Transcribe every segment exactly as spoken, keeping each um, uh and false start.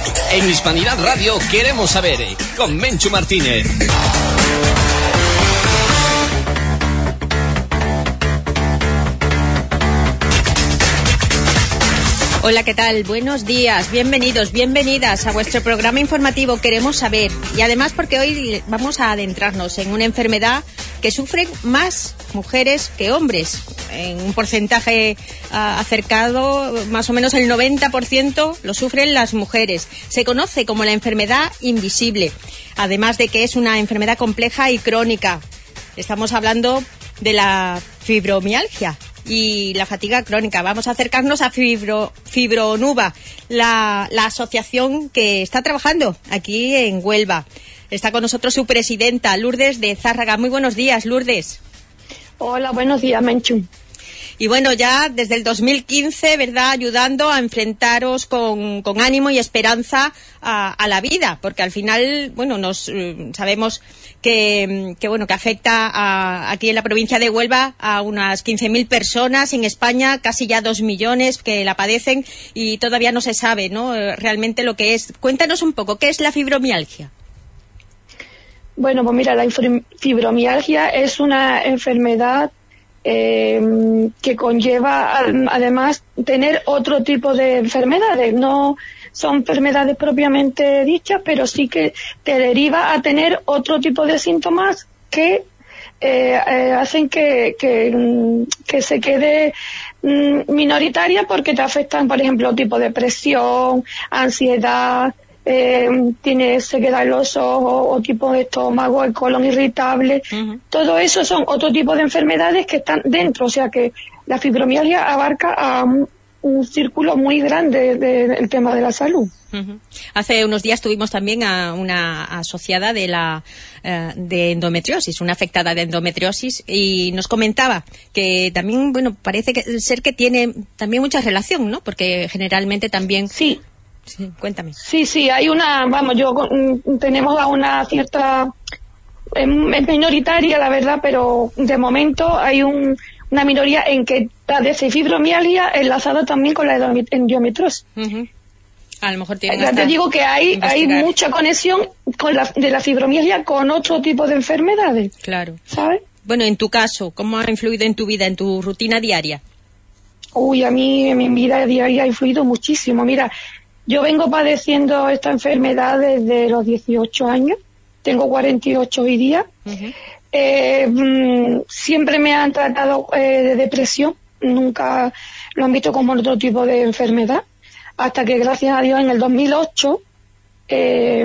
En Hispanidad Radio queremos saber, con Menchu Martínez. Hola, ¿qué tal? Buenos días, bienvenidos, bienvenidas a vuestro programa informativo Queremos Saber. Y además porque hoy vamos a adentrarnos en una enfermedad que sufren más mujeres que hombres. En un porcentaje uh, acercado, más o menos el noventa por ciento lo sufren las mujeres. Se conoce como la enfermedad invisible, además de que es una enfermedad compleja y crónica. Estamos hablando de la fibromialgia y la fatiga crónica. Vamos a acercarnos a Fibro, Fibronuba, la, la asociación que está trabajando aquí en Huelva. Está con nosotros su presidenta, Lourdes de Zárraga. Muy buenos días, Lourdes. Hola, buenos días, Menchu. Y bueno, ya desde el dos mil quince, ¿verdad?, ayudando a enfrentaros con, con ánimo y esperanza a, a la vida, porque al final, bueno, nos eh, sabemos que, que, bueno, que afecta a, aquí en la provincia de Huelva a unas quince mil personas, en España casi ya dos millones que la padecen y todavía no se sabe, ¿no?, realmente lo que es. Cuéntanos un poco, ¿qué es la fibromialgia? Bueno, pues mira, la fibromialgia es una enfermedad eh, que conlleva además tener otro tipo de enfermedades. No son enfermedades propiamente dichas, pero sí que te deriva a tener otro tipo de síntomas que eh, eh, hacen que, que, que se quede mm, minoritaria porque te afectan, por ejemplo, tipo de depresión, ansiedad, Eh, tiene sequedad en los ojos o tipo de estómago, el colon irritable. Uh-huh. Todo eso son otro tipo de enfermedades que están dentro, o sea que la fibromialgia abarca a un, un círculo muy grande del de, de, tema de la salud. Uh-huh. Hace unos días tuvimos también a una asociada de la uh, de endometriosis, una afectada de endometriosis, y nos comentaba que también, bueno, parece que, ser que tiene también mucha relación, ¿no? Porque generalmente también... Sí. Sí, cuéntame. Sí, sí, hay una, vamos, yo tenemos a una cierta, es minoritaria la verdad, pero de momento hay un, una minoría en que padece fibromialgia enlazada también con la endometriosis. Uh-huh. A lo mejor tienen ya te digo que hay, hay mucha conexión con la, de la fibromialgia con otro tipo de enfermedades. Claro. ¿Sabes? Bueno, en tu caso, ¿cómo ha influido en tu vida, en tu rutina diaria? Uy, a mí en mi vida diaria ha influido muchísimo. Mira, yo vengo padeciendo esta enfermedad desde los dieciocho años, tengo cuarenta y ocho hoy día. Uh-huh. Eh, mmm, siempre me han tratado eh, de depresión, nunca lo han visto como otro tipo de enfermedad, hasta que gracias a Dios en el dos mil ocho, eh,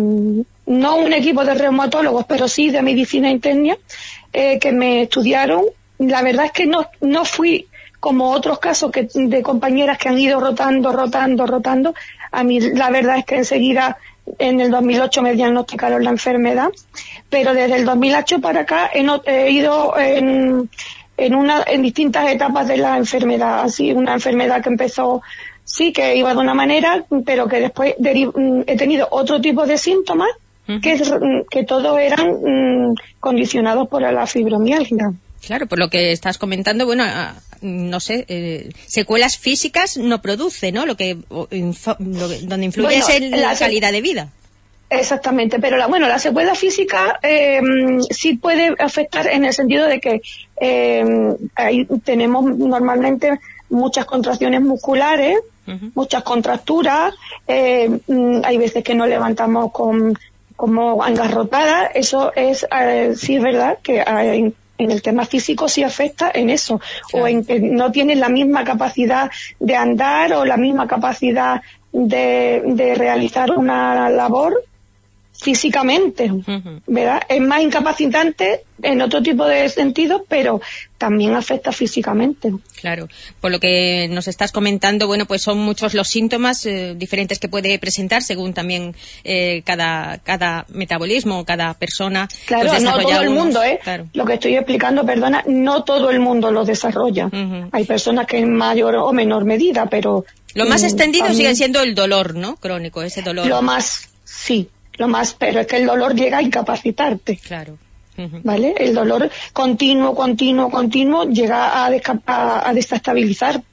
no un equipo de reumatólogos, pero sí de medicina interna, eh, que me estudiaron. La verdad es que no, no fui como otros casos que de compañeras que han ido rotando, rotando, rotando. A mí la verdad es que enseguida en el dos mil ocho me diagnosticaron la enfermedad, pero desde el dos mil ocho para acá he, not- he ido en, en, una, en distintas etapas de la enfermedad. Así, una enfermedad que empezó, sí, que iba de una manera, pero que después deri- he tenido otro tipo de síntomas, uh-huh, que, que todos eran mm, condicionados por la fibromialgia. Claro, por lo que estás comentando, bueno, no sé, eh, secuelas físicas no produce, ¿no? Lo que, info, lo que donde influye bueno, es en la, la calidad de vida. Exactamente, pero la, bueno, la secuela física eh, sí puede afectar en el sentido de que eh, ahí tenemos normalmente muchas contracciones musculares, uh-huh, muchas contracturas, eh, hay veces que nos levantamos con como engarrotadas. Eso es, eh, sí es verdad que hay, en el tema físico sí afecta en eso, claro, o en que no tienes la misma capacidad de andar o la misma capacidad de, de realizar una labor físicamente, uh-huh, ¿verdad? Es más incapacitante en otro tipo de sentidos, pero también afecta físicamente. Claro, por lo que nos estás comentando, bueno, pues son muchos los síntomas eh, diferentes que puede presentar según también eh, cada cada metabolismo, cada persona. Claro, pues no todo el unos, mundo, ¿eh? Claro. Lo que estoy explicando, perdona, no todo el mundo lo desarrolla. Uh-huh. Hay personas que en mayor o menor medida, pero... Lo más extendido sigue siendo el dolor, ¿no? Crónico, ese dolor. Lo más, sí. Lo más, pero es que el dolor llega a incapacitarte. Claro. Uh-huh. ¿Vale? El dolor continuo, continuo, continuo llega a, desca- a, a desestabilizar.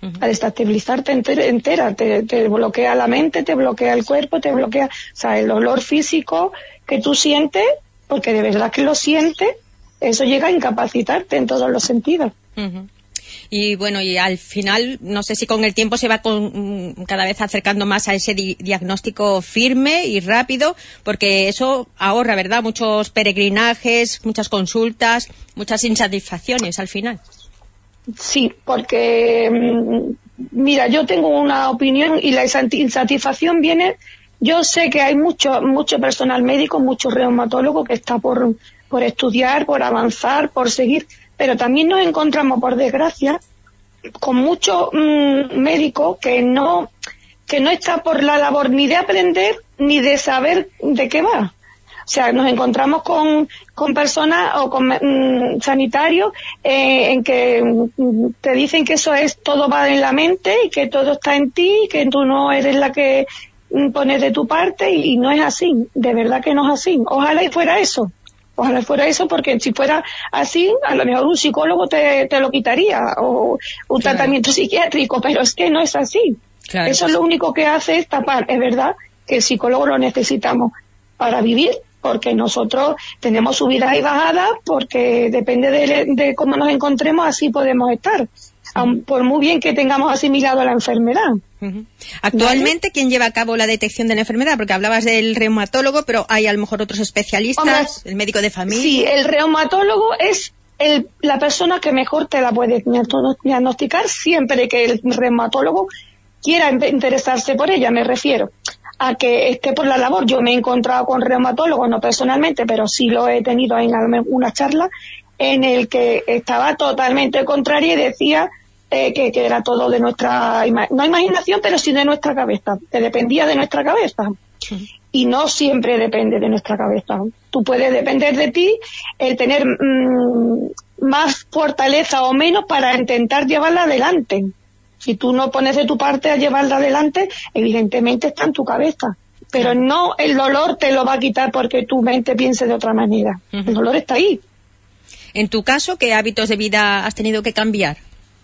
Uh-huh. A desestabilizarte entera, entera. Te, te bloquea la mente, te bloquea el cuerpo, te bloquea, o sea, el dolor físico que tú sientes, porque de verdad que lo sientes, eso llega a incapacitarte en todos los sentidos. Uh-huh. Y bueno, y al final, no sé si con el tiempo se va con, cada vez acercando más a ese di- diagnóstico firme y rápido, porque eso ahorra, ¿verdad? Muchos peregrinajes, muchas consultas, muchas insatisfacciones al final. Sí, porque, mira, yo tengo una opinión y la insatisfacción viene, yo sé que hay mucho, mucho personal médico, mucho reumatólogo que está por, por estudiar, por avanzar, por seguir, pero también nos encontramos, por desgracia, con muchos mmm, médicos que no, que no está por la labor ni de aprender ni de saber de qué va. O sea, nos encontramos con, con personas o con mmm, sanitarios eh, en que mmm, te dicen que eso es, todo va en la mente y que todo está en ti y que tú no eres la que mmm, pones de tu parte y, y no es así. De verdad que no es así. Ojalá y fuera eso. Ojalá fuera eso, porque si fuera así, a lo mejor un psicólogo te, te lo quitaría, o un claro. tratamiento psiquiátrico, pero es que no es así. Claro. Eso es lo único que hace es tapar. Es verdad que el psicólogo lo necesitamos para vivir, porque nosotros tenemos subidas y bajadas, porque depende de, de cómo nos encontremos, así podemos estar. Aun por muy bien que tengamos asimilado la enfermedad. Uh-huh. Actualmente, ¿vale? ¿Quién lleva a cabo la detección de la enfermedad? Porque hablabas del reumatólogo, pero hay a lo mejor otros especialistas, Hombre, el médico de familia. Sí, el reumatólogo es el, la persona que mejor te la puede diagnosticar siempre que el reumatólogo quiera interesarse por ella, me refiero a que esté por la labor. Yo me he encontrado con reumatólogos, no personalmente, pero sí lo he tenido en una charla en el que estaba totalmente contraria y decía eh, que, que era todo de nuestra, ima- no imaginación, pero sí de nuestra cabeza, que dependía de nuestra cabeza. Sí. Y no siempre depende de nuestra cabeza. Tú puedes depender de ti el tener mmm, más fortaleza o menos para intentar llevarla adelante. Si tú no pones de tu parte a llevarla adelante, evidentemente está en tu cabeza. Pero sí. No el dolor te lo va a quitar porque tu mente piense de otra manera. Uh-huh. El dolor está ahí. En tu caso, ¿qué hábitos de vida has tenido que cambiar?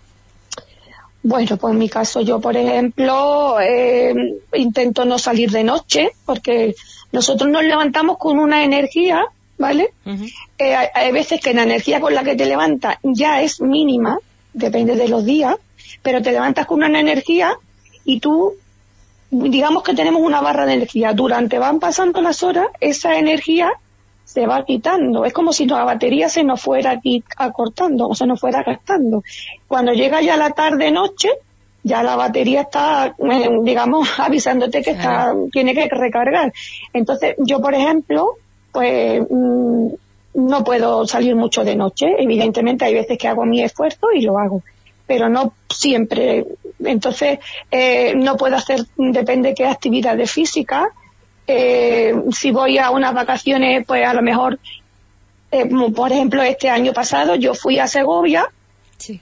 Bueno, pues en mi caso yo, por ejemplo, eh, intento no salir de noche, porque nosotros nos levantamos con una energía, ¿vale? Uh-huh. Eh, hay, hay veces que la energía con la que te levantas ya es mínima, depende de los días, pero te levantas con una energía y tú, digamos que tenemos una barra de energía. Durante van pasando las horas, esa energía se va quitando. Es como si la batería se nos fuera aquí acortando o se nos fuera gastando. Cuando llega ya la tarde-noche, ya la batería está, digamos, avisándote que está, tiene que recargar. Entonces, yo, por ejemplo, pues mmm, no puedo salir mucho de noche. Evidentemente hay veces que hago mi esfuerzo y lo hago, pero no siempre. Entonces, eh, no puedo hacer, depende qué actividades físicas. Eh, si voy a unas vacaciones, pues a lo mejor, eh, por ejemplo, este año pasado yo fui a Segovia. Sí.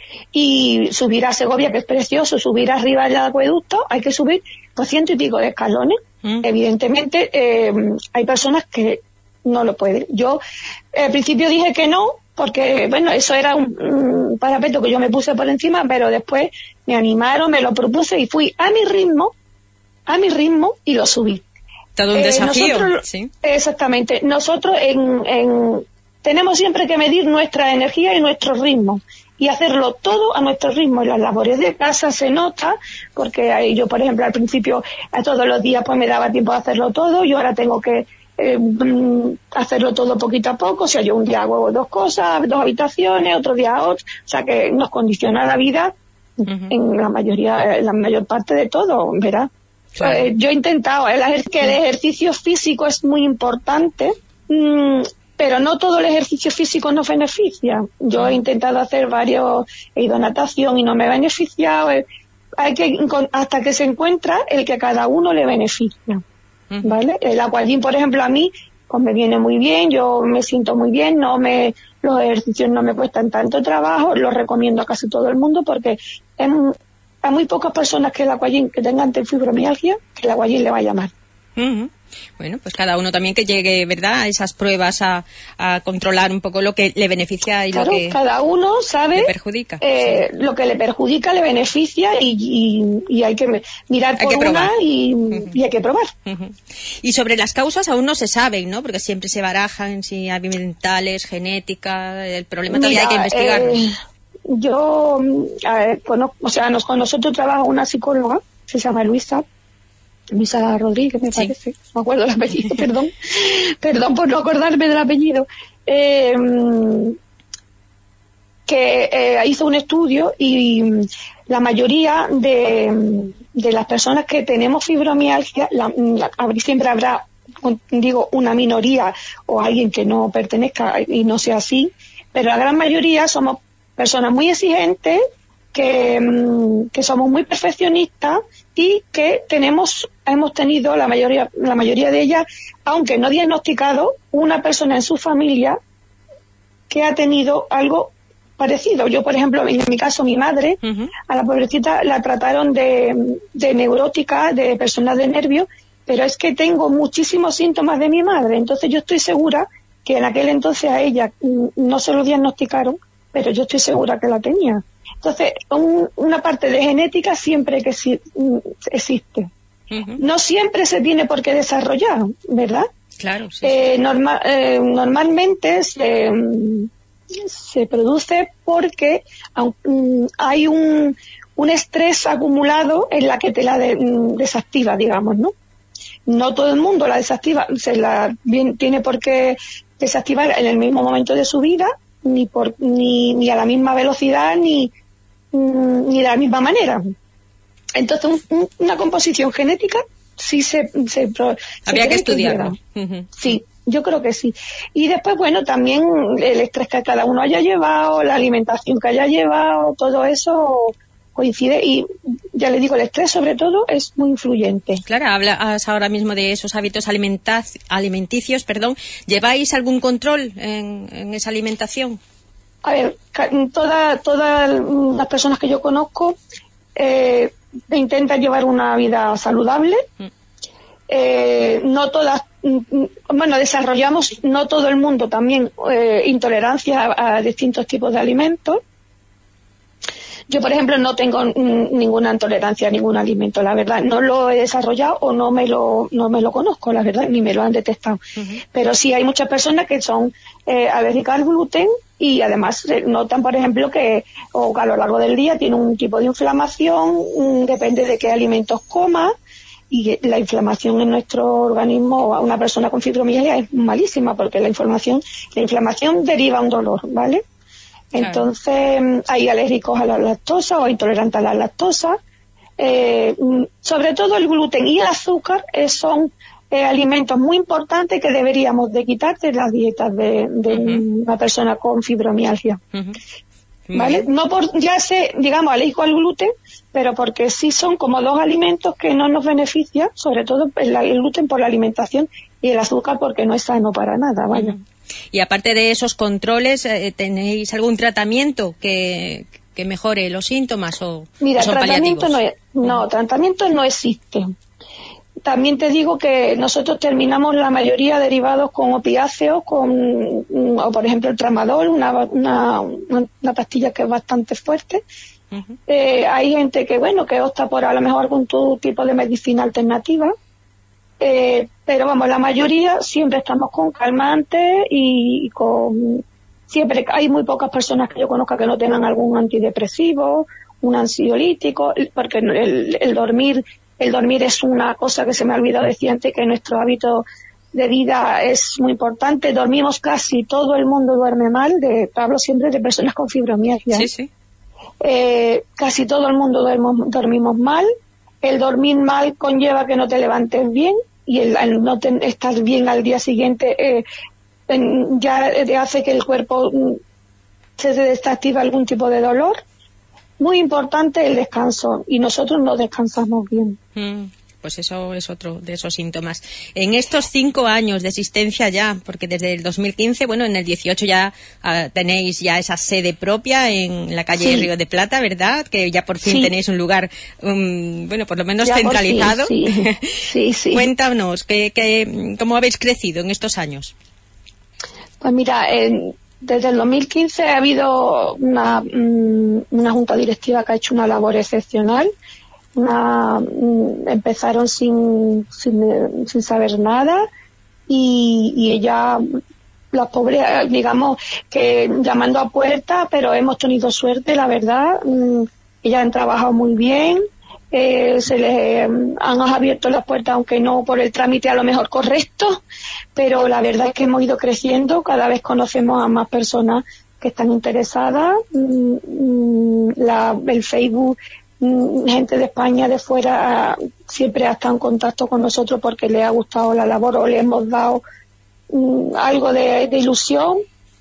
Y subir a Segovia, que es precioso, subir arriba del acueducto, hay que subir pues ciento y pico de escalones. Mm. Evidentemente, eh, hay personas que no lo pueden. Yo al principio dije que no, porque, bueno, eso era un, un parapeto que yo me puse por encima, pero después me animaron, me lo propuse y fui a mi ritmo, a mi ritmo y lo subí. Todo un eh, desafío, nosotros, sí. Exactamente. Nosotros en, en, tenemos siempre que medir nuestra energía y nuestro ritmo y hacerlo todo a nuestro ritmo. En las labores de casa se nota, porque ahí yo, por ejemplo, al principio a todos los días pues me daba tiempo de hacerlo todo, yo ahora tengo que eh, hacerlo todo poquito a poco. O sea, yo un día hago dos cosas, dos habitaciones, otro día otra, o sea que nos condiciona la vida uh-huh. en la mayoría, en la mayor parte de todo, ¿verdad? Claro. Eh, yo he intentado, el, que el ejercicio físico es muy importante, mmm, pero no todo el ejercicio físico nos beneficia. Yo he intentado hacer varios, he ido a natación y no me he beneficiado. Eh, hay que, hasta que se encuentra el que a cada uno le beneficia, ¿vale? El aquagym, por ejemplo, a mí, pues me viene muy bien, yo me siento muy bien, no me, los ejercicios no me cuestan tanto trabajo, los recomiendo a casi todo el mundo porque es a muy pocas personas que el aquagym, que tengan fibromialgia, que el aquagym le va a llamar. Uh-huh. Bueno, pues cada uno también que llegue, ¿verdad?, a esas pruebas a, a controlar un poco lo que le beneficia y claro, lo que cada uno sabe le perjudica. Eh, Sí. Lo que le perjudica, le beneficia y, y, y hay que mirar hay por que una y, uh-huh. y hay que probar. Uh-huh. Y sobre las causas aún no se saben, ¿no? Porque siempre se barajan si ambientales, genética, el problema todavía Mira, hay que investigarlo. Eh, yo, a ver, conozco, o sea, nos, con nosotros trabaja una psicóloga, se llama Luisa, Luisa Rodríguez, me sí. parece, no me acuerdo el apellido, perdón, perdón por no acordarme del apellido, eh, que eh, hizo un estudio y la mayoría de, de las personas que tenemos fibromialgia, la, la, siempre habrá, digo, una minoría o alguien que no pertenezca y no sea así, pero la gran mayoría somos personas muy exigentes, que, que somos muy perfeccionistas y que tenemos, hemos tenido la mayoría, la mayoría de ellas, aunque no diagnosticado, una persona en su familia que ha tenido algo parecido. Yo, por ejemplo, en mi caso, mi madre, uh-huh. a la pobrecita la trataron de, de neurótica, de personas de nervios, pero es que tengo muchísimos síntomas de mi madre, entonces yo estoy segura que en aquel entonces a ella no se lo diagnosticaron, pero yo estoy segura que la tenía. Entonces, un, una parte de genética siempre que si, existe. Uh-huh. No siempre se tiene por qué desarrollar, ¿verdad? Claro, sí. Eh, norma, eh, normalmente se, se produce porque um, hay un, un estrés acumulado en la que te la de, desactiva, digamos, ¿no? No todo el mundo la desactiva, se la bien, tiene por qué desactivar en el mismo momento de su vida, ni por ni, ni a la misma velocidad, ni ni de la misma manera. Entonces, un, un, una composición genética sí se... se Habría se que estudiarlo. Que uh-huh. Sí, yo creo que sí. Y después, bueno, también el estrés que cada uno haya llevado, la alimentación que haya llevado, todo eso coincide. Y ya le digo, el estrés sobre todo es muy influyente. Claro, hablas ahora mismo de esos hábitos alimentac- alimenticios, perdón. ¿Lleváis algún control en, en esa alimentación? A ver, todas toda las personas que yo conozco eh, intentan llevar una vida saludable. Eh, no todas, bueno, desarrollamos, no todo el mundo también, eh, intolerancia a, a distintos tipos de alimentos. Yo, por ejemplo, no tengo n- ninguna intolerancia a ningún alimento, la verdad. No lo he desarrollado o no me lo no me lo conozco, la verdad, ni me lo han detectado. Uh-huh. Pero sí hay muchas personas que son eh, alérgicas al gluten y además eh, notan, por ejemplo, que o a lo largo del día tiene un tipo de inflamación, mm, depende de qué alimentos coma, y la inflamación en nuestro organismo a una persona con fibromialgia es malísima porque la inflamación, la inflamación deriva un dolor, ¿vale? Entonces, claro. Hay alérgicos a la lactosa o intolerantes a la lactosa. Eh, sobre todo el gluten y el azúcar eh, son eh, alimentos muy importantes que deberíamos de quitar de las dietas de, de uh-huh. una persona con fibromialgia. Uh-huh. ¿Vale? Bien. No por, ya sé, digamos, alérgico al gluten, pero porque sí son como dos alimentos que no nos benefician, sobre todo el, el gluten por la alimentación y el azúcar porque no es sano para nada, ¿vale? Uh-huh. Y aparte de esos controles, eh, ¿tenéis algún tratamiento que, que mejore los síntomas o, Mira, o son tratamiento paliativos? No, no, uh-huh. tratamiento no existe. También te digo que nosotros terminamos la mayoría derivados con opiáceos, con, o por ejemplo el tramadol, una, una, una pastilla que es bastante fuerte. Uh-huh. Eh, hay gente que, bueno, que opta por a lo mejor algún tipo de medicina alternativa. Eh, pero vamos, la mayoría siempre estamos con calmantes y, y con siempre hay muy pocas personas que yo conozca que no tengan algún antidepresivo, un ansiolítico, porque el, el dormir el dormir es una cosa que se me ha olvidado decir antes, que nuestro hábito de vida es muy importante. Dormimos casi todo el mundo duerme mal, de hablo siempre de personas con fibromialgia. Sí, sí. Eh, casi todo el mundo duermo, dormimos mal. El dormir mal conlleva que no te levantes bien y el, el no te, estar bien al día siguiente eh, en, ya hace que el cuerpo mm, se desactive algún tipo de dolor. Muy importante el descanso y nosotros no descansamos bien. Mm. pues eso es otro de esos síntomas. En estos cinco años de existencia ya, porque desde el dos mil quince, bueno, en el dieciocho ya uh, tenéis ya esa sede propia en la calle sí. Río de Plata, ¿verdad? Que ya por fin sí. tenéis un lugar, um, bueno, por lo menos ya centralizado. Sí, sí. sí, sí. Cuéntanos, ¿qué, qué, ¿cómo habéis crecido en estos años? Pues mira, eh, desde el dos mil quince ha habido una, una junta directiva que ha hecho una labor excepcional. Una, empezaron sin, sin, sin saber nada y, y ella, las pobres, digamos que llamando a puerta, pero hemos tenido suerte, la verdad. Ellas han trabajado muy bien, eh, se les han abierto las puertas, aunque no por el trámite a lo mejor correcto, pero la verdad es que hemos ido creciendo, cada vez conocemos a más personas que están interesadas. La, el Facebook, gente de España, de fuera, siempre ha estado en contacto con nosotros porque le ha gustado la labor o le hemos dado um, algo de, de ilusión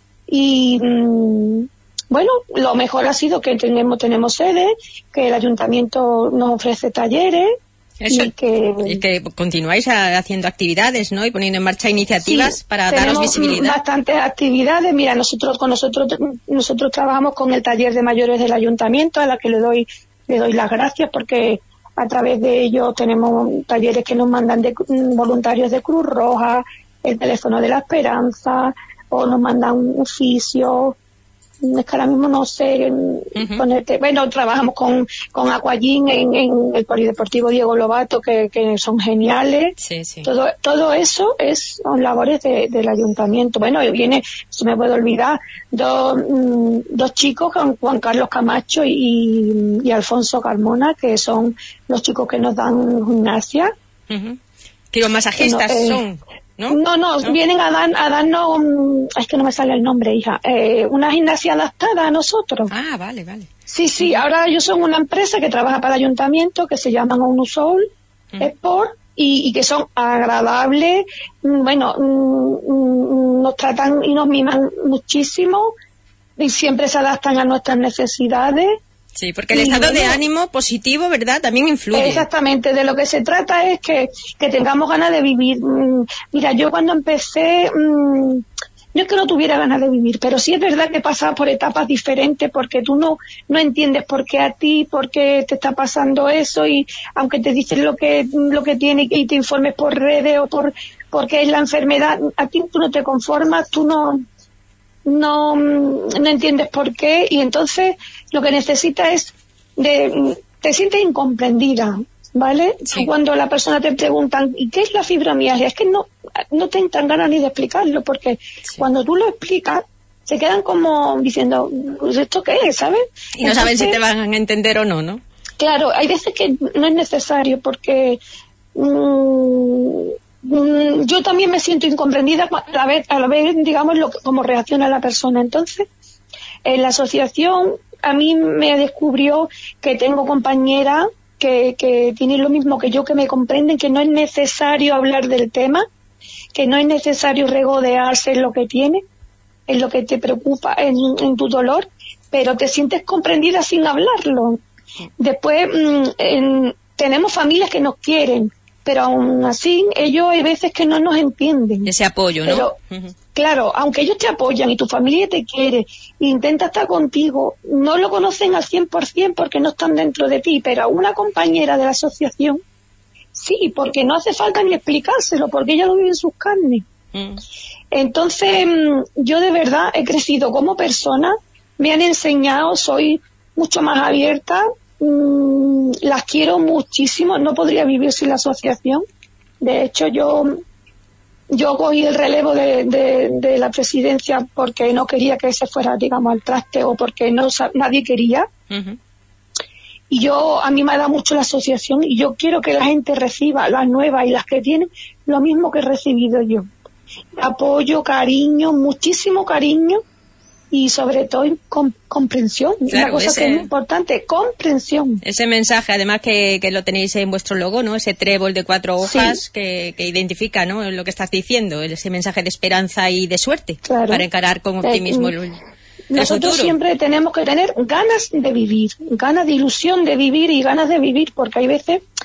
y um, bueno, lo mejor ha sido que tenemos tenemos sede, que el ayuntamiento nos ofrece talleres. Eso, y que, y que continuáis haciendo actividades, ¿no? Y poniendo en marcha iniciativas sí, para daros visibilidad. Bastantes actividades. Mira, nosotros con nosotros nosotros trabajamos con el taller de mayores del ayuntamiento, a la que le doy le doy las gracias porque a través de ello tenemos talleres que nos mandan de voluntarios de Cruz Roja, el teléfono de la esperanza, o nos mandan un oficio. Es que ahora mismo no sé uh-huh. ponerte. Bueno, trabajamos con, con Aquagym en, en el Polideportivo Diego Lobato, que, que son geniales. Sí, sí. Todo, todo eso es son labores de, del ayuntamiento. Bueno, y viene, se me puede olvidar, dos, mm, dos chicos, Juan Carlos Camacho y, y Alfonso Carmona, que son los chicos que nos dan gimnasia. Uh-huh. Que los masajistas no, eh, son... ¿No? No, no, ¿no? Vienen a, dar, a darnos, um, es que no me sale el nombre, hija, eh, una gimnasia adaptada a nosotros. Ah, vale, vale. Sí, sí, ahora ellos son una empresa que trabaja para el ayuntamiento, que se llaman Onusol mm. Sport, y, y que son agradables, bueno, mm, nos tratan y nos miman muchísimo, y siempre se adaptan a nuestras necesidades. Sí, porque el estado bueno, de ánimo positivo, ¿verdad?, también influye. Exactamente, de lo que se trata es que, que tengamos ganas de vivir. Mira, yo cuando empecé, mmm, no es que no tuviera ganas de vivir, pero sí es verdad que pasaba por etapas diferentes porque tú no, no entiendes por qué a ti, por qué te está pasando eso, y aunque te dicen lo que, lo que tiene y te informes por redes o por, porque es la enfermedad, a ti tú no te conformas, tú no... No, no entiendes por qué, y entonces lo que necesitas es de, te sientes incomprendida, ¿vale? Sí. Cuando la persona te preguntan ¿y qué es la fibromialgia? Es que no no te dan ganas ni de explicarlo, porque sí. Cuando tú lo explicas se quedan como diciendo ¿esto qué es? ¿Sabes? Y no entonces, saben si te van a entender o no, ¿no? Claro, hay veces que no es necesario porque mmm, yo también me siento incomprendida a la vez, a la vez digamos, lo, cómo reacciona la persona. Entonces, en la asociación a mí me descubrió que tengo compañeras que, que tienen lo mismo que yo, que me comprenden, que no es necesario hablar del tema, que no es necesario regodearse en lo que tiene, en lo que te preocupa, en, en tu dolor, pero te sientes comprendida sin hablarlo. Después, en, tenemos familias que nos quieren, pero aún así ellos hay veces que no nos entienden. Ese apoyo, ¿no? Pero, uh-huh. Claro, aunque ellos te apoyan y tu familia te quiere e intenta estar contigo, no lo conocen al cien por ciento porque no están dentro de ti, pero a una compañera de la asociación sí, porque no hace falta ni explicárselo, porque ella lo vive en sus carnes. Uh-huh. Entonces, yo de verdad he crecido como persona, me han enseñado, soy mucho más abierta, Mm, las quiero muchísimo, no podría vivir sin la asociación. De hecho, yo yo cogí el relevo de, de, de la presidencia porque no quería que se fuera, digamos, al traste, o porque no nadie quería. Uh-huh. Y yo, a mí me da mucho la asociación, y yo quiero que la gente reciba, las nuevas y las que tienen, lo mismo que he recibido yo. Apoyo, cariño, muchísimo cariño, y sobre todo com- comprensión, claro, una cosa ese, que es muy importante, comprensión. Ese mensaje, además que, que lo tenéis en vuestro logo, ¿no? Ese trébol de cuatro hojas, sí. que, que identifica, ¿no?, lo que estás diciendo, ese mensaje de esperanza y de suerte, claro. Para encarar con optimismo el, el Nosotros futuro. Siempre tenemos que tener ganas de vivir, ganas de ilusión de vivir y ganas de vivir, porque hay veces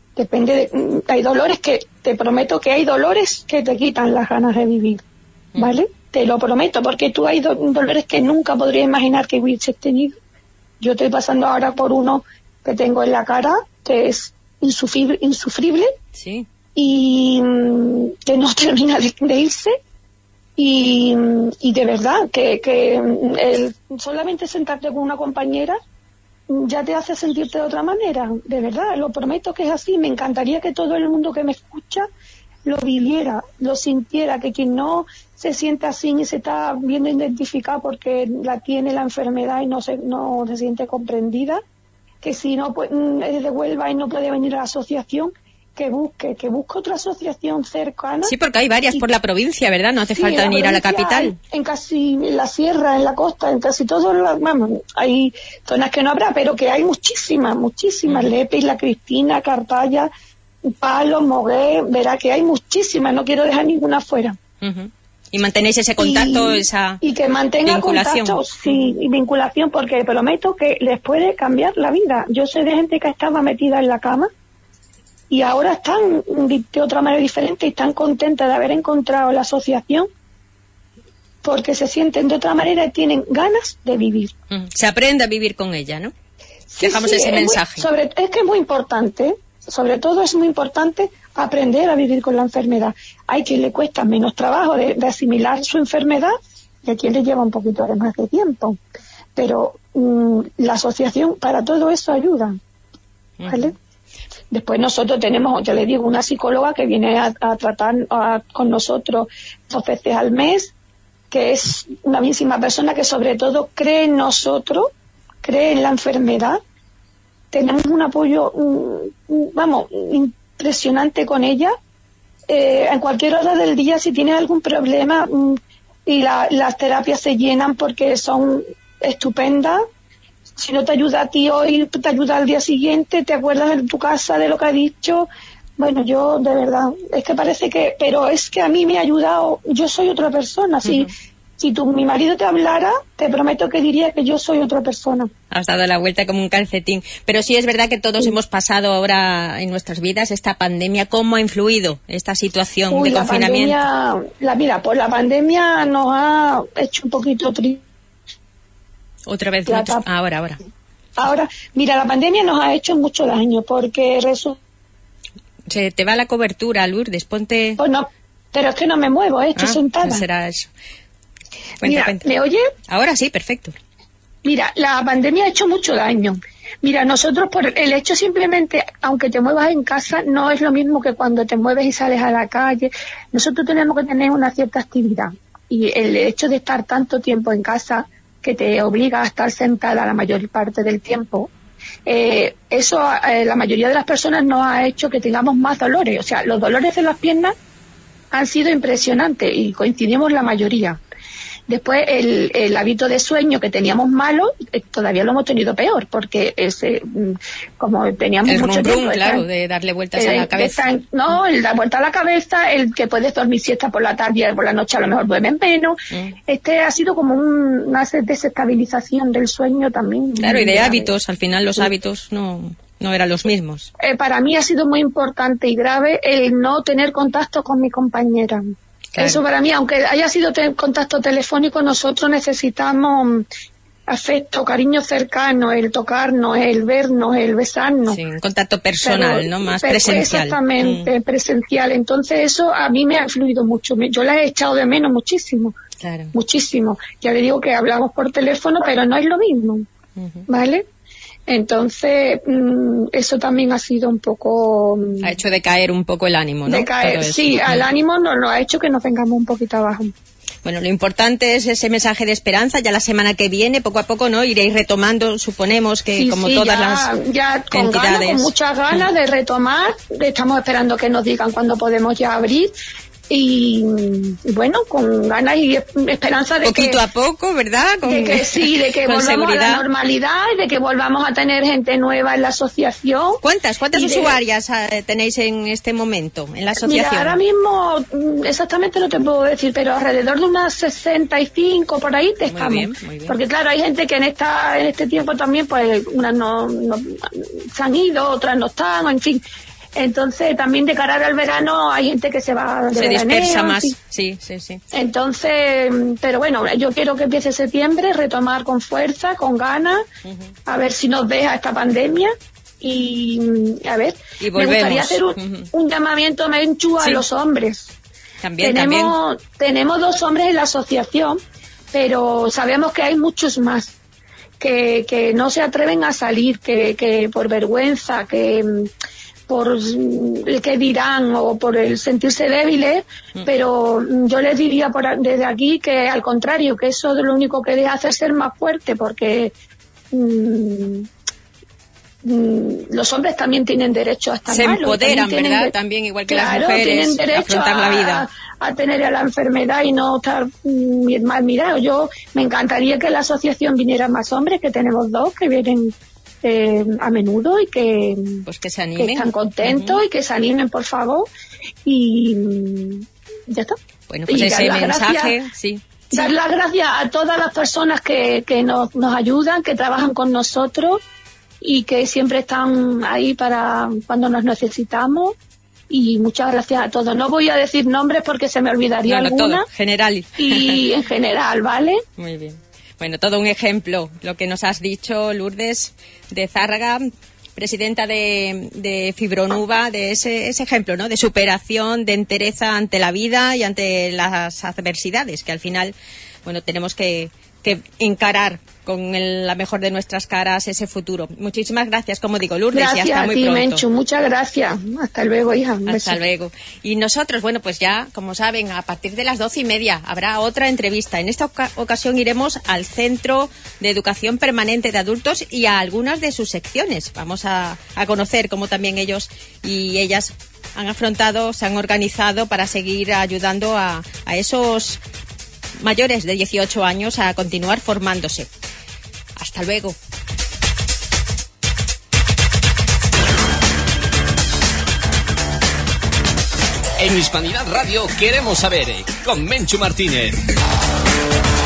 Depende de, hay dolores que, te prometo que hay dolores que te quitan las ganas de vivir, ¿vale? Mm. Te lo prometo, porque tú hay do, dolores que nunca podría imaginar que hubieses tenido. Yo estoy pasando ahora por uno que tengo en la cara, que es insufrible, insufrible sí. y que no termina de, de irse. Y, y de verdad que, que el solamente sentarte con una compañera ya te hace sentirte de otra manera, de verdad, lo prometo que es así. Me encantaría que todo el mundo que me escucha lo viviera, lo sintiera, que quien no se siente así y se está viendo identificado porque la tiene la enfermedad y no se, no se siente comprendida, que si no pues, es de Huelva y no puede venir a la asociación, que busque, que busque otra asociación cercana. Sí, porque hay varias y, por la provincia, ¿verdad? No hace sí, falta venir a la capital. Hay, en casi en la sierra, en la costa, en casi todos los, vamos, hay zonas que no habrá, pero que hay muchísimas, muchísimas. Uh-huh. Lepe, Isla Cristina, Cartaya, Palos, Moguer, verá que hay muchísimas, no quiero dejar ninguna fuera. Uh-huh. Y mantenéis ese contacto, y, esa y que mantenga vinculación. Contacto, sí, y vinculación, porque prometo que les puede cambiar la vida. Yo sé de gente que estaba metida en la cama y ahora están de otra manera diferente y están contentas de haber encontrado la asociación porque se sienten de otra manera y tienen ganas de vivir. Se aprende a vivir con ella, ¿no? Sí, Dejamos sí, ese es mensaje. Muy, sobre, es que es muy importante, sobre todo es muy importante aprender a vivir con la enfermedad. Hay quien le cuesta menos trabajo de, de asimilar su enfermedad y a quien le lleva un poquito más de tiempo. Pero mmm, la asociación para todo eso ayuda, ¿vale? Uh-huh. Después nosotros tenemos, yo le digo, una psicóloga que viene a, a tratar a, con nosotros dos veces al mes, que es una misma persona que sobre todo cree en nosotros, cree en la enfermedad. Tenemos un apoyo, um, vamos, impresionante con ella. Eh, en cualquier hora del día, si tiene algún problema, um, y la, las terapias se llenan porque son estupendas. Si no te ayuda a ti hoy, te ayuda al día siguiente, te acuerdas en tu casa de lo que ha dicho. Bueno, yo de verdad, es que parece que, pero es que a mí me ha ayudado, yo soy otra persona. Si, uh-huh. si tu, mi marido te hablara, te prometo que diría que yo soy otra persona. Has dado la vuelta como un calcetín. Pero sí es verdad que todos sí. hemos pasado ahora en nuestras vidas esta pandemia. ¿Cómo ha influido esta situación Uy, de la confinamiento? Pandemia, la, mira, pues la pandemia nos ha hecho un poquito triste. Otra vez, muchos... ahora, ahora. Ahora, mira, la pandemia nos ha hecho mucho daño porque resulta... Se te va la cobertura, Lourdes, ponte... Pues no, pero es que no me muevo, ¿eh? Estoy ah, sentada. No será eso. Cuenta, mira, cuenta. ¿me oye? Ahora sí, perfecto. Mira, la pandemia ha hecho mucho daño. Mira, nosotros por el hecho simplemente, aunque te muevas en casa, no es lo mismo que cuando te mueves y sales a la calle. Nosotros tenemos que tener una cierta actividad. Y el hecho de estar tanto tiempo en casa, que te obliga a estar sentada la mayor parte del tiempo, eh, eso eh, la mayoría de las personas nos ha hecho que tengamos más dolores. O sea, los dolores de las piernas han sido impresionantes y coincidimos la mayoría. Después el, el hábito de sueño que teníamos malo, eh, todavía lo hemos tenido peor, porque ese, como teníamos el mucho rum, tiempo... Rum, claro, estar, de darle vueltas eh, a la cabeza. Estar, no, el dar vuelta a la cabeza, el que puedes dormir siesta por la tarde y por la noche a lo mejor duermes menos. Mm. Este ha sido como un, una desestabilización del sueño también. Claro, y de grave. Hábitos, al final los sí. hábitos no... no eran los mismos. Eh, para mí ha sido muy importante y grave el no tener contacto con mi compañera. Claro. Eso para mí, aunque haya sido te- contacto telefónico, nosotros necesitamos afecto, cariño cercano, el tocarnos, el vernos, el besarnos. Sí, un contacto personal, pero, ¿no? Más pero presencial. Exactamente, mm. presencial. Entonces eso a mí me ha influido mucho. Yo la he echado de menos muchísimo. Claro. Muchísimo. Ya le digo que hablamos por teléfono, pero no es lo mismo. Uh-huh. ¿Vale? Entonces, mmm, eso también ha sido un poco... Mmm, ha hecho decaer un poco el ánimo, ¿no? Decaer, sí, mm. al ánimo nos lo ha hecho que nos vengamos un poquito abajo. Bueno, lo importante es ese mensaje de esperanza. Ya la semana que viene, poco a poco, ¿no? Iréis retomando, suponemos que sí, como sí, todas ya, las ya con entidades. Ganas, con muchas ganas de retomar. Estamos esperando que nos digan cuándo podemos ya abrir. Y, y bueno, con ganas y esperanza de poquito que... Poquito a poco, ¿verdad? Con, de que sí, de que volvamos seguridad. a la normalidad y de que volvamos a tener gente nueva en la asociación. ¿Cuántas? ¿Cuántas de... usuarias eh, tenéis en este momento en la asociación? Mira, ahora mismo exactamente no te puedo decir, pero alrededor de unas sesenta y cinco por ahí te estamos. Muy bien, muy bien. Porque claro, hay gente que en esta en este tiempo también, pues unas no, no se han ido, otras no están, en fin. Entonces, también de cara al verano hay gente que se va de Se veraneo, dispersa más, sí. sí, sí, sí. Entonces, pero bueno, yo quiero que empiece septiembre, retomar con fuerza, con ganas, uh-huh. a ver si nos deja esta pandemia y a ver, y me gustaría hacer un, uh-huh. un llamamiento, Menchu, a sí. los hombres. También, tenemos, también. tenemos dos hombres en la asociación, pero sabemos que hay muchos más que, que no se atreven a salir, que, que por vergüenza, que por el que dirán o por el sentirse débiles, mm. pero yo les diría por, desde aquí que al contrario, que eso es lo único que les hace ser más fuerte, porque mmm, mmm, los hombres también tienen derecho a estar se malos. empoderan, también ¿verdad? De, también igual que claro, las mujeres, tienen derecho afrontar a, la vida. A, a tener a la enfermedad y no estar mmm, mal mirados. Yo me encantaría que la asociación viniera más hombres, que tenemos dos que vienen Eh, a menudo y que, pues que se animen, que están contentos uh-huh. y que se animen, por favor, y ya está. Bueno, pues y ese mensaje, gracias, sí, sí. Dar las gracias a todas las personas que, que nos, nos ayudan, que trabajan con nosotros y que siempre están ahí para cuando nos necesitamos. Y muchas gracias a todos. No voy a decir nombres porque se me olvidaría no, no, alguna. Todo, general. Y en general, ¿vale? Muy bien. Bueno, todo un ejemplo, lo que nos has dicho, Lourdes de Zárraga, presidenta de, de Fibronuba, de ese, ese ejemplo, ¿no? De superación, de entereza ante la vida y ante las adversidades, que al final, bueno, tenemos que, que encarar con el, la mejor de nuestras caras ese futuro. Muchísimas gracias, como digo, Lourdes, gracias y hasta muy a ti, pronto. Menchu, muchas gracias. Hasta luego, hija. Un hasta beso. luego. Y nosotros, bueno, pues ya, como saben, a partir de las doce y media habrá otra entrevista. En esta oca- ocasión iremos al Centro de Educación Permanente de Adultos y a algunas de sus secciones. Vamos a, a conocer cómo también ellos y ellas han afrontado, se han organizado para seguir ayudando a, a esos mayores de dieciocho años a continuar formándose. Hasta luego. En Hispanidad Radio queremos saber, con Menchu Martínez.